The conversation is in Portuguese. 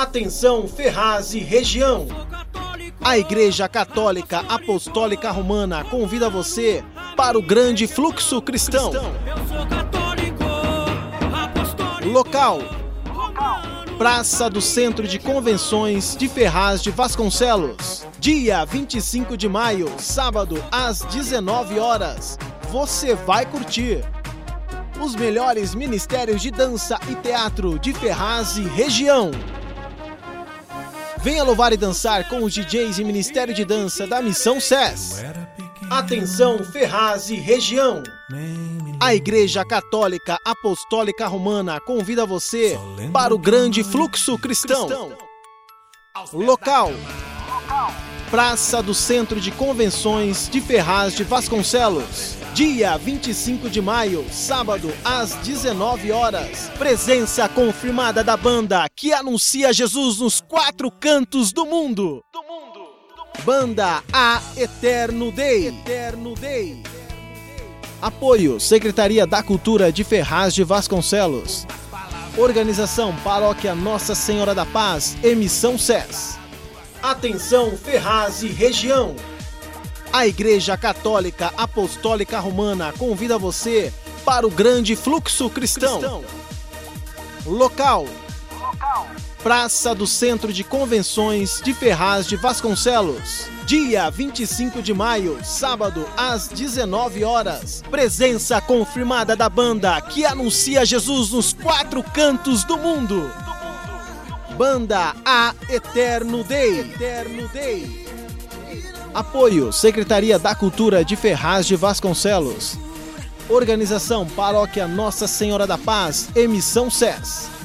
Atenção Ferraz e região. A Igreja Católica Apostólica Romana convida você para o grande fluxo cristão. Local: Praça do Centro de Convenções de Ferraz de Vasconcelos. Dia 25 de maio, sábado, às 19 horas. Você vai curtir os melhores ministérios de dança e teatro de Ferraz e região. Venha louvar e dançar com os DJs e Ministério de Dança da Missão SES. Atenção Ferraz e região. A Igreja Católica Apostólica Romana convida você para o grande fluxo cristão. Local: Praça do Centro de Convenções de Ferraz de Vasconcelos. Dia 25 de maio, sábado, às 19 horas. Presença confirmada da banda que anuncia Jesus nos 4 cantos do mundo. Banda A Eterno Day. Apoio: Secretaria da Cultura de Ferraz de Vasconcelos. Organização: Paróquia Nossa Senhora da Paz e Missão SES. Atenção Ferraz e região. A Igreja Católica Apostólica Romana convida você para o grande fluxo cristão. Local: Praça do Centro de Convenções de Ferraz de Vasconcelos. Dia 25 de maio, sábado, às 19 horas. Presença confirmada da banda que anuncia Jesus nos 4 cantos do mundo. Banda A Eterno Day. Apoio: Secretaria da Cultura de Ferraz de Vasconcelos. Organização: Paróquia Nossa Senhora da Paz e Missão SES.